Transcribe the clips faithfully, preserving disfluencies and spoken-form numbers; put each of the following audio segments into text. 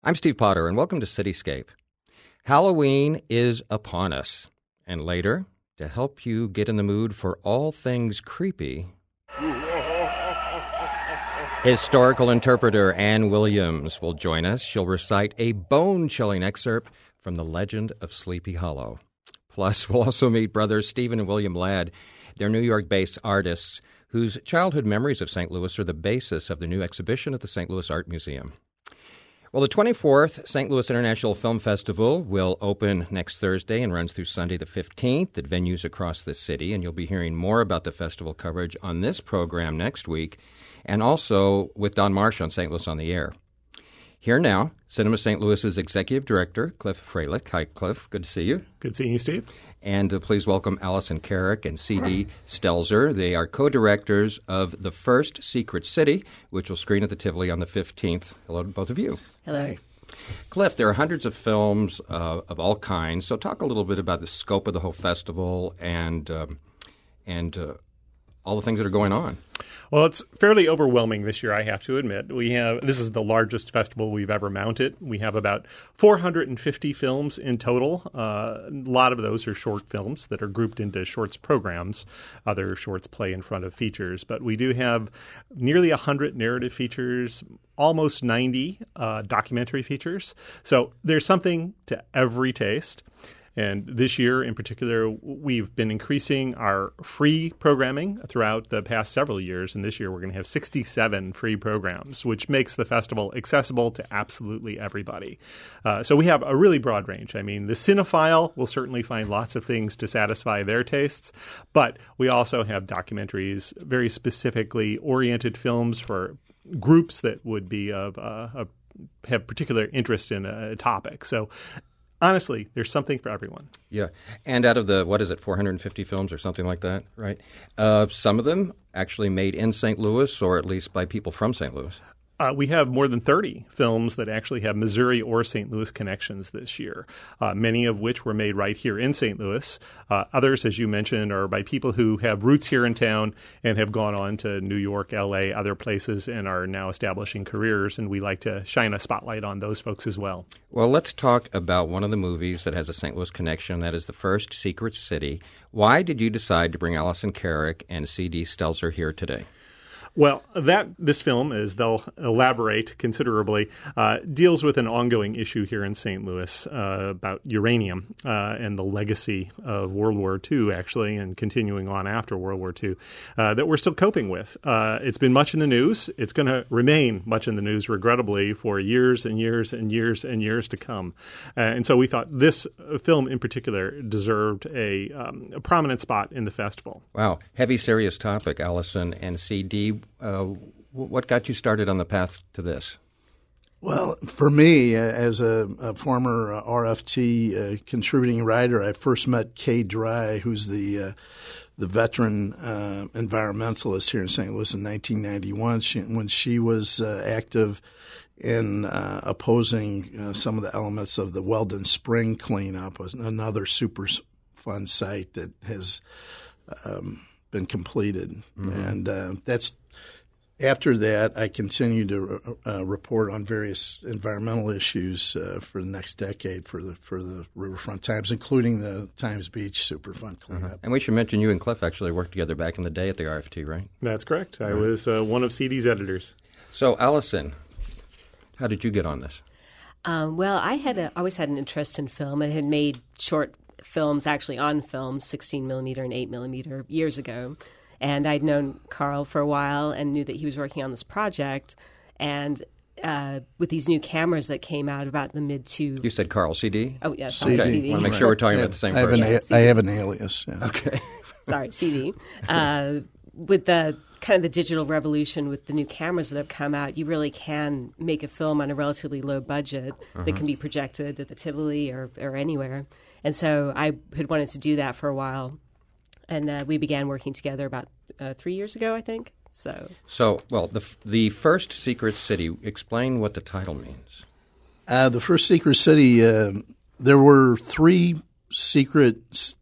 I'm Steve Potter, and welcome to Cityscape. Halloween is upon us, and later, to help you get in the mood for all things creepy, historical interpreter Ann Williams will join us. She'll recite a bone-chilling excerpt from the legend of Sleepy Hollow. Plus, we'll also meet brothers Stephen and William Ladd. They're New York-based artists whose childhood memories of Saint Louis are the basis of the new exhibition at the Saint Louis Art Museum. Well, the twenty-fourth Saint Louis International Film Festival will open next Thursday and runs through Sunday the fifteenth at venues across the city, and you'll be hearing more about the festival coverage on this program next week, and also with Don Marsh on Saint Louis on the Air. Here now, Cinema Saint Louis's Executive Director, Cliff Freilich. Hi, Cliff. Good to see you. Good seeing you, Steve. And uh, please welcome Allison Carrick and C D Stelzer. They are co-directors of The First Secret City, which will screen at the Tivoli on the fifteenth. Hello to both of you. Hello. Cliff, there are hundreds of films uh, of all kinds, so talk a little bit about the scope of the whole festival and um, and uh, all the things that are going on. Well, it's fairly overwhelming this year, I have to admit. We have this is the largest festival we've ever mounted. We have about four hundred fifty films in total. Uh, a lot of those are short films that are grouped into shorts programs. Other shorts play in front of features. But we do have nearly one hundred narrative features, almost ninety uh, documentary features. So there's something to every taste. And this year in particular, we've been increasing our free programming throughout the past several years. And this year we're going to have sixty-seven free programs, which makes the festival accessible to absolutely everybody. Uh, so we have a really broad range. I mean, the cinephile will certainly find lots of things to satisfy their tastes, but we also have documentaries, very specifically oriented films for groups that would be of uh, a, have particular interest in a topic. So honestly, there's something for everyone. Yeah. And out of the, what is it, four hundred fifty films or something like that, right? Uh, some of them actually made in Saint Louis or at least by people from Saint Louis. Uh, we have more than thirty films that actually have Missouri or Saint Louis connections this year, uh, many of which were made right here in Saint Louis. Uh, others, as you mentioned, are by people who have roots here in town and have gone on to New York, L A, other places, and are now establishing careers, and we like to shine a spotlight on those folks as well. Well, let's talk about one of the movies that has a Saint Louis connection. That is The First Secret City. Why did you decide to bring Allison Carrick and C D Stelzer here today? Well, that this film, as they'll elaborate considerably, uh, deals with an ongoing issue here in Saint Louis uh, about uranium uh, and the legacy of World War Two, actually, and continuing on after World War Two, uh, that we're still coping with. Uh, it's been much in the news. It's going to remain much in the news, regrettably, for years and years and years and years to come. Uh, and so we thought this film in particular deserved a, um, a prominent spot in the festival. Wow. Heavy, serious topic, Allison and C D. Uh, what got you started on the path to this? Well, for me, uh, as a, a former uh, R F T uh, contributing writer, I first met Kay Dry, who's the uh, the veteran uh, environmentalist here in Saint Louis in nineteen ninety-one. She, when she was uh, active in uh, opposing uh, some of the elements of the Weldon Spring cleanup, was another super fun site that has um, been completed, mm-hmm. and uh, that's. After that, I continued to uh, report on various environmental issues uh, for the next decade for the for the Riverfront Times, including the Times Beach Superfund cleanup. Uh-huh. And we should mention you and Cliff actually worked together back in the day at the R F T, right? That's correct. I right. was uh, one of C D's editors. So, Allison, how did you get on this? Um, well, I had a, always had an interest in film. I had made short films, actually on film, sixteen millimeter and eight millimeter, years ago. And I'd known Carl for a while and knew that he was working on this project. And uh, with these new cameras that came out about the mid to... You said Carl, C D? Oh, yes, C D. Okay. C D. I want to make sure we're talking about the same I person. Have an, a- I have an alias. Yeah. Okay. Sorry, C D. Uh, with the kind of the digital revolution with the new cameras that have come out, you really can make a film on a relatively low budget uh-huh. that can be projected at the Tivoli or, or anywhere. And so I had wanted to do that for a while. And uh, we began working together about uh, three years ago, I think. So, so well, the the First Secret City. Explain what the title means. Uh, the First Secret City. Uh, there were three secret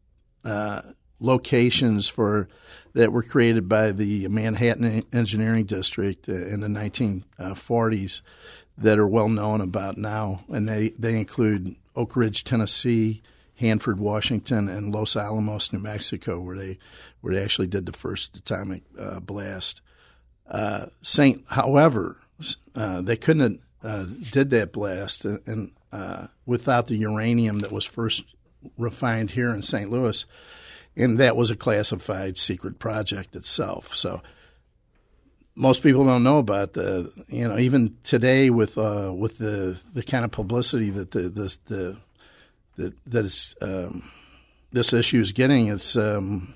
uh, locations for that were created by the Manhattan Engineering District in the nineteen forties that are well known about now, and they, they include Oak Ridge, Tennessee, Hanford, Washington, and Los Alamos, New Mexico, where they where they actually did the first atomic uh, blast. Uh, Saint, however, uh, they couldn't have uh, did that blast and, and uh, without the uranium that was first refined here in Saint Louis, and that was a classified secret project itself. So most people don't know about the, you know, even today with uh, with the, the kind of publicity that the the, the that that it's, um, this issue is getting, it's um,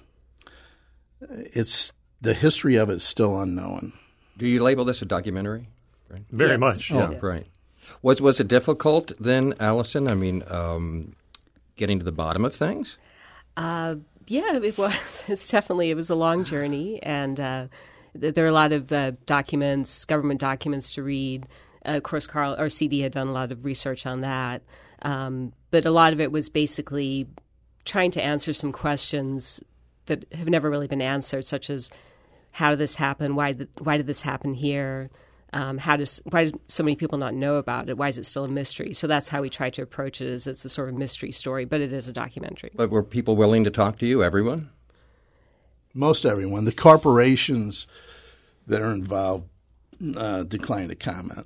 it's the history of it's still unknown. Do you label this a documentary? Right? Very Yes. much. Oh, Yeah. Yes. right. Was was it difficult then, Allison? I mean, um, getting to the bottom of things? Uh, yeah, it was. It's definitely, it was a long journey, and uh, th- there are a lot of uh, documents, government documents to read. Uh, of course, Carl or C D had done a lot of research on that, um, but a lot of it was basically trying to answer some questions that have never really been answered, such as how did this happen? Why did why did this happen here? Um, how does why did so many people not know about it? Why is it still a mystery? So that's how we try to approach it. Is it's a sort of mystery story, but it is a documentary. But were people willing to talk to you? Everyone? Most everyone. The corporations that are involved uh, declined to comment.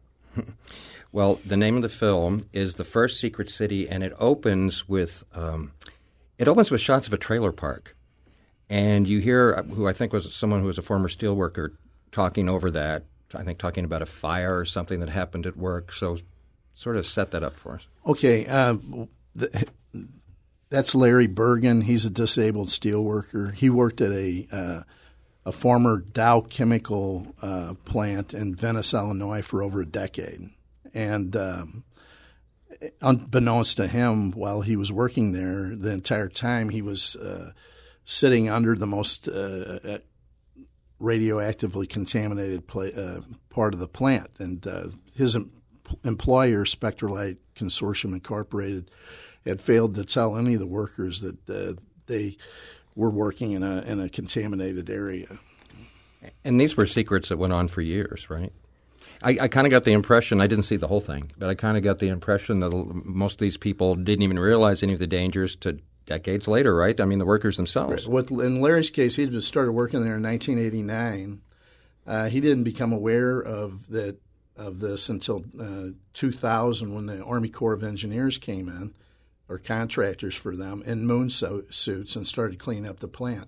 Well, the name of the film is The First Secret City, and it opens with um, it opens with shots of a trailer park, and you hear who I think was someone who was a former steelworker talking over that. I think talking about a fire or something that happened at work. So, sort of set that up for us. Okay, uh, the, that's Larry Bergen. He's a disabled steelworker. He worked at a uh, a former Dow Chemical uh, plant in Venice, Illinois, for over a decade. And um, unbeknownst to him, while he was working there, the entire time he was uh, sitting under the most uh, radioactively contaminated pla- uh, part of the plant. And uh, his em- employer, Spectralite Consortium Incorporated, had failed to tell any of the workers that uh, they were working in a in a contaminated area. And these were secrets that went on for years, right? I, I kind of got the impression, I didn't see the whole thing, but I kind of got the impression that most of these people didn't even realize any of the dangers to decades later, right? I mean, the workers themselves. With, in Larry's case, he just started working there in nineteen eighty-nine. Uh, he didn't become aware of that of this until uh, two thousand, when the Army Corps of Engineers came in, or contractors for them, in moon so- suits and started cleaning up the plant.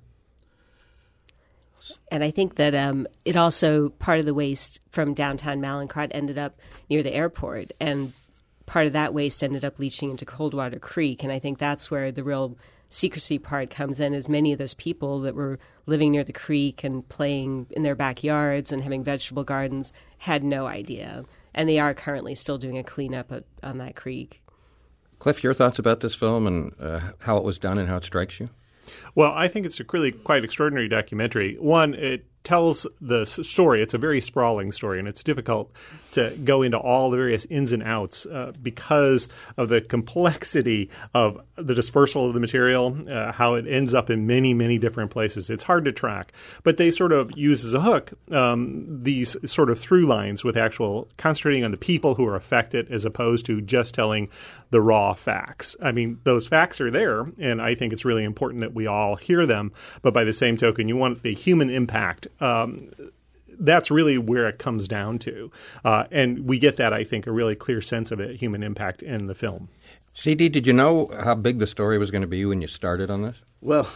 And I think that um, it also, part of the waste from downtown Mallinckrodt ended up near the airport, and part of that waste ended up leaching into Coldwater Creek. And I think that's where the real secrecy part comes in, is many of those people that were living near the creek and playing in their backyards and having vegetable gardens had no idea. And they are currently still doing a cleanup at, on that creek. Cliff, your thoughts about this film and uh, how it was done and how it strikes you? Well, I think it's a really quite extraordinary documentary. One, it tells the s- story. It's a very sprawling story, and it's difficult to go into all the various ins and outs uh, because of the complexity of the dispersal of the material, uh, how it ends up in many, many different places. It's hard to track. But they sort of use as a hook um, these sort of through lines with actual concentrating on the people who are affected as opposed to just telling the raw facts. I mean, those facts are there, and I think it's really important that we all hear them. But by the same token, you want the human impact. Um, that's really where it comes down to. Uh, and we get that, I think, a really clear sense of it, human impact in the film. C D, did you know how big the story was going to be when you started on this? Well,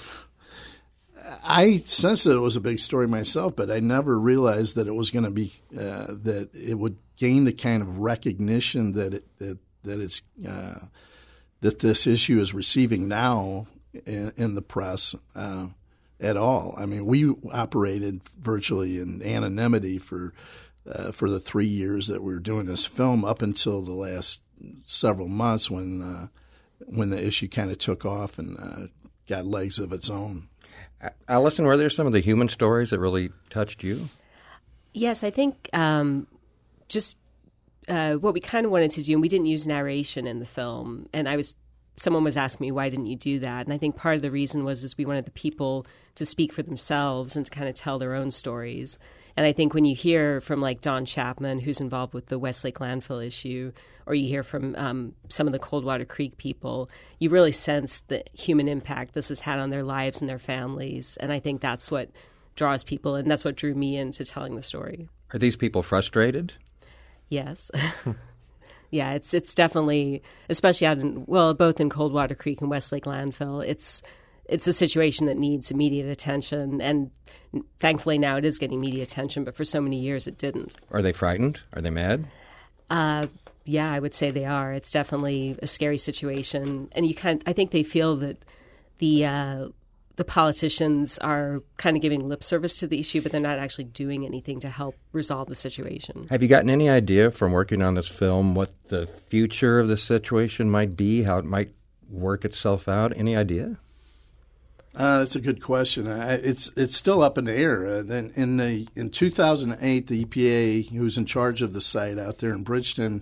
I sensed that it was a big story myself, but I never realized that it was going to be uh, that it would gain the kind of recognition that it that that it's uh, that this issue is receiving now in, in the press uh, at all. I mean, we operated virtually in anonymity for uh, for the three years that we were doing this film, up until the last several months when uh, when the issue kind of took off and uh, got legs of its own. Allison, were there some of the human stories that really touched you? Yes, I think um, just uh, what we kind of wanted to do, and we didn't use narration in the film. And I was, someone was asking me, why didn't you do that? And I think part of the reason was is we wanted the people to speak for themselves and to kind of tell their own stories. And I think when you hear from like Don Chapman, who's involved with the Westlake landfill issue, or you hear from um, some of the Coldwater Creek people, you really sense the human impact this has had on their lives and their families. And I think that's what draws people, and that's what drew me into telling the story. Are these people frustrated? Yes. Yeah, it's it's definitely, especially out in, well, both in Coldwater Creek and Westlake landfill, it's it's a situation that needs immediate attention. And thankfully now it is getting media attention, but for so many years it didn't. Are they frightened? Are they mad? Uh, yeah, I would say they are. It's definitely a scary situation. And you kind I think they feel that the uh, the politicians are kind of giving lip service to the issue, but they're not actually doing anything to help resolve the situation. Have you gotten any idea from working on this film what the future of the situation might be, how it might work itself out? Any idea? Uh, that's a good question. I, it's it's still up in the air. Uh, then in the in two thousand eight, the E P A, who was in charge of the site out there in Bridgeton,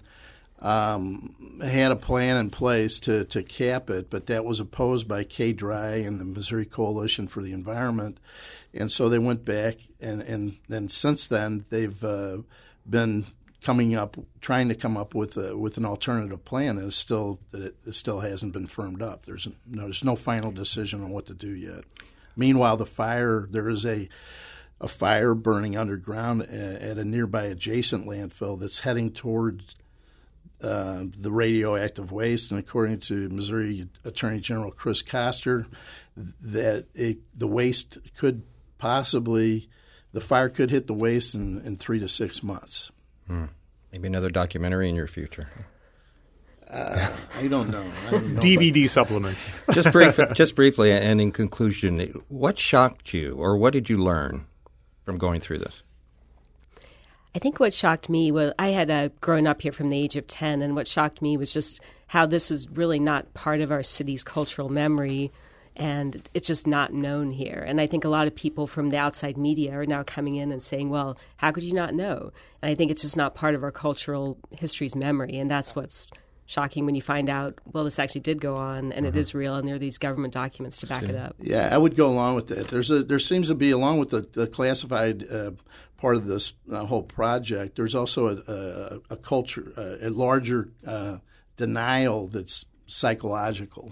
um, had a plan in place to, to cap it, but that was opposed by K-Dry and the Missouri Coalition for the Environment, and so they went back, and and, and since then they've uh, been coming up, trying to come up with a, with an alternative plan. And it's still it, it still hasn't been firmed up. There's no there's no final decision on what to do yet. Meanwhile, the fire there is a a fire burning underground at a nearby adjacent landfill that's heading towards uh, the radioactive waste. And according to Missouri Attorney General Chris Koster, that it, the waste could possibly the fire could hit the waste in, in three to six months. Hmm. Maybe another documentary in your future. Uh, I don't know. I don't know D V D supplements. just brief, just briefly, and in conclusion, what shocked you, or what did you learn from going through this? I think what shocked me was I had uh, grown up here from the age of ten, and what shocked me was just how this is really not part of our city's cultural memory, and it's just not known here. And I think a lot of people from the outside media are now coming in and saying, well, how could you not know? And I think it's just not part of our cultural history's memory, and that's what's shocking when you find out, well, this actually did go on, and mm-hmm. it is real, and there are these government documents to back sure. it up. Yeah, I would go along with that. There's a there seems to be, along with the, the classified uh, part of this uh, whole project, there's also a, a, a culture, a, a larger uh, denial that's psychological.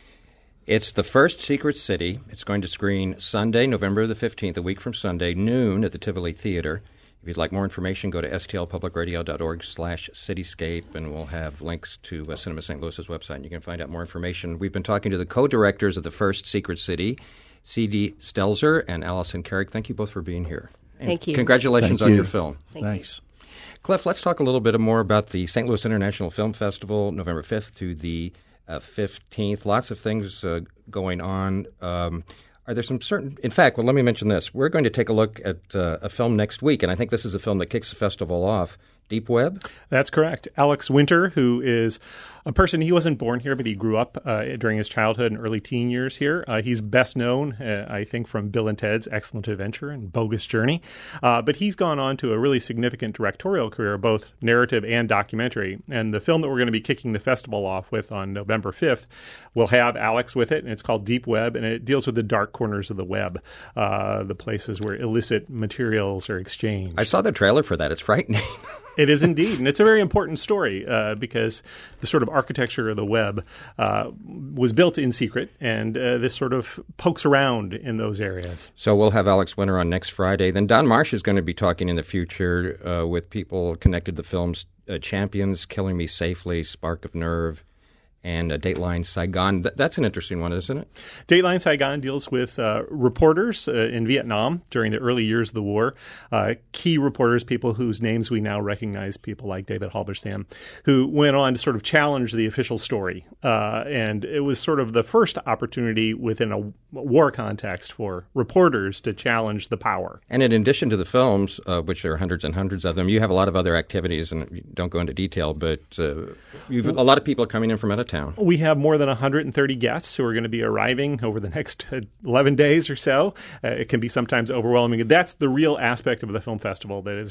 It's The First Secret City. It's going to screen Sunday, November the fifteenth, a week from Sunday, noon at the Tivoli Theater. If you'd like more information, go to s t l public radio dot org slash cityscape, and we'll have links to uh, Cinema Saint Louis's website, and you can find out more information. We've been talking to the co-directors of The First Secret City, C D Stelzer and Allison Carrick. Thank you both for being here. And Thank you. Congratulations Thank on you. your film. Thank Thanks. You. Cliff, let's talk a little bit more about the Saint Louis International Film Festival, November fifth to the uh, fifteenth. Lots of things uh, going on. Um, are there some certain – in fact, well, let me mention this. We're going to take a look at uh, a film next week, and I think this is a film that kicks the festival off, Deep Web? That's correct. Alex Winter, who is a person, he wasn't born here, but he grew up uh, during his childhood and early teen years here. Uh, he's best known, uh, I think, from Bill and Ted's Excellent Adventure and Bogus Journey. Uh, but he's gone on to a really significant directorial career, both narrative and documentary. And the film that we're going to be kicking the festival off with on November fifth will have Alex with it, and it's called Deep Web, and it deals with the dark corners of the web, uh, the places where illicit materials are exchanged. I saw the trailer for that. It's frightening. It is indeed, and it's a very important story uh, because the sort of architecture of the web uh, was built in secret, and uh, this sort of pokes around in those areas. So we'll have Alex Winter on next Friday. Then Don Marsh is going to be talking in the future uh, with people connected to the films uh, Champions, Killing Me Safely, Spark of Nerve, and uh, Dateline Saigon. Th- that's an interesting one, isn't it? Dateline Saigon deals with uh, reporters uh, in Vietnam during the early years of the war. Uh, key reporters, people whose names we now recognize, people like David Halberstam, who went on to sort of challenge the official story. Uh, and it was sort of the first opportunity within a war context for reporters to challenge the power. And in addition to the films, uh, which there are hundreds and hundreds of them, you have a lot of other activities, and you don't go into detail, but uh, you've, a lot of people are coming in from out of town. We have more than one hundred thirty guests who are going to be arriving over the next eleven days or so. Uh, it can be sometimes overwhelming. That's the real aspect of the film festival that is great.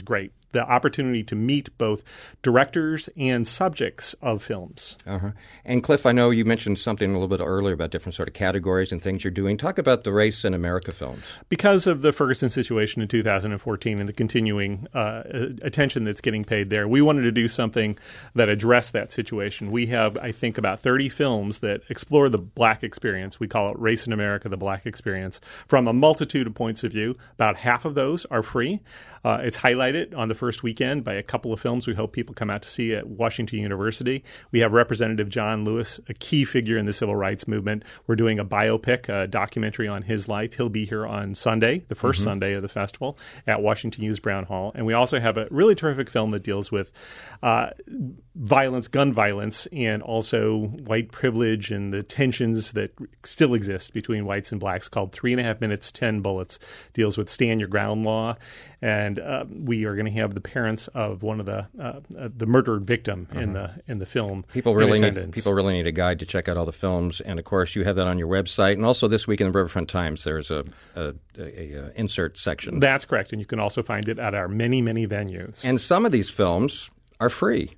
the opportunity to meet both directors and subjects of films. Uh-huh. And Cliff, I know you mentioned something a little bit earlier about different sort of categories and things you're doing. Talk about the Race in America films. Because of the Ferguson situation in two thousand fourteen and the continuing uh, attention that's getting paid there, we wanted to do something that addressed that situation. We have, I think, about thirty films that explore the Black experience. We call it Race in America, the Black experience, from a multitude of points of view. About half of those are free. Uh, it's highlighted on the first weekend by a couple of films we hope people come out to see at Washington University. We have Representative John Lewis, a key figure in the civil rights movement. We're doing a biopic, a documentary on his life. He'll be here on Sunday, the first mm-hmm. Sunday of the festival, at Washington U's Brown Hall. And we also have a really terrific film that deals with uh, violence, gun violence, and also white privilege and the tensions that still exist between whites and blacks, called Three and a Half Minutes, Ten Bullets. Deals with stand your ground law. And uh, we are going to have the parents of one of the uh, uh, the murdered victim uh-huh. in the in the film. People really need people really need a guide to check out all the films, and of course you have that on your website. And also this week in the Riverfront Times, there's a, a, a, a insert section. That's correct, and you can also find it at our many many venues. And some of these films are free.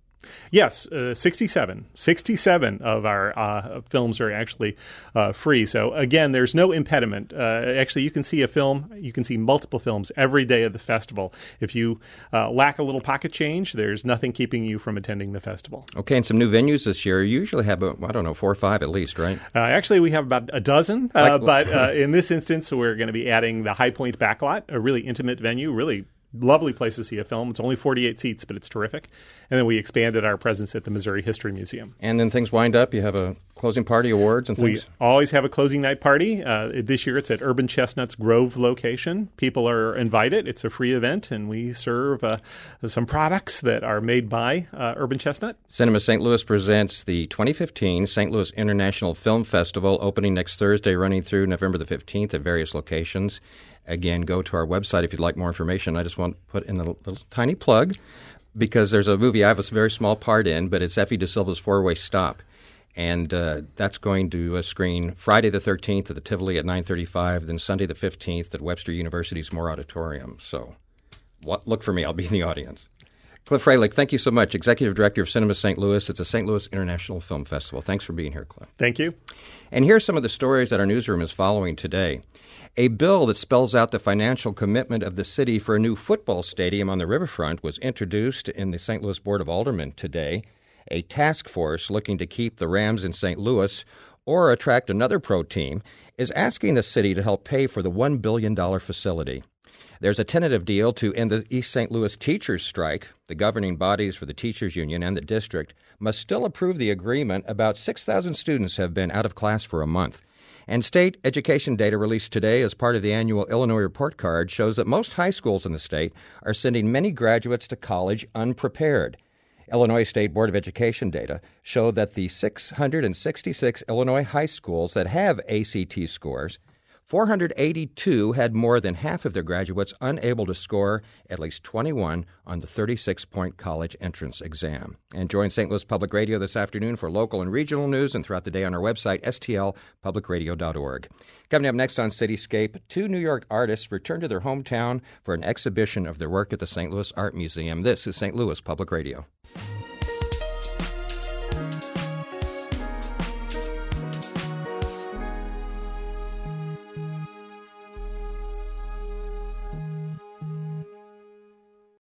Yes, uh, sixty-seven. sixty-seven of our uh, films are actually uh, free. So, again, there's no impediment. Uh, actually, you can see a film, you can see multiple films every day of the festival. If you uh, lack a little pocket change, there's nothing keeping you from attending the festival. Okay, and some new venues this year. You usually have, a, I don't know, four or five at least, right? Uh, actually, we have about a dozen. Uh, like, but uh, in this instance, we're going to be adding the High Point Backlot, a really intimate venue, really lovely place to see a film. It's only forty-eight seats, but it's terrific. And then we expanded our presence at the Missouri History Museum. And then things wind up. You have a closing party, awards, and things? We always have a closing night party. Uh, this year it's at Urban Chestnut's Grove location. People are invited. It's a free event, and we serve uh, some products that are made by uh, Urban Chestnut. Cinema Saint Louis presents the twenty fifteen Saint Louis International Film Festival, opening next Thursday, running through November the fifteenth at various locations. Again, go to our website if you'd like more information. I just want to put in a little tiny plug because there's a movie I have a very small part in, but it's Effie De Silva's Four-Way Stop. And uh, that's going to uh, screen Friday the thirteenth at the Tivoli at nine thirty-five, then Sunday the fifteenth at Webster University's Moore Auditorium. So what, look for me. I'll be in the audience. Cliff Freilich, thank you so much. Executive Director of Cinema Saint Louis. It's a Saint Louis International Film Festival. Thanks for being here, Cliff. Thank you. And here's some of the stories that our newsroom is following today. A bill that spells out the financial commitment of the city for a new football stadium on the riverfront was introduced in the Saint Louis Board of Aldermen today. A task force looking to keep the Rams in Saint Louis or attract another pro team is asking the city to help pay for the one billion dollars facility. There's a tentative deal to end the East Saint Louis teachers' strike. The governing bodies for the teachers' union and the district must still approve the agreement. About six thousand students have been out of class for a month. And state education data released today as part of the annual Illinois Report Card shows that most high schools in the state are sending many graduates to college unprepared. Illinois State Board of Education data show that the six hundred sixty-six Illinois high schools that have A C T scores, four hundred eighty-two had more than half of their graduates unable to score at least twenty-one on the thirty-six point college entrance exam. And join Saint Louis Public Radio this afternoon for local and regional news and throughout the day on our website, S T L public radio dot org. Coming up next on Cityscape, two New York artists return to their hometown for an exhibition of their work at the Saint Louis Art Museum. This is Saint Louis Public Radio.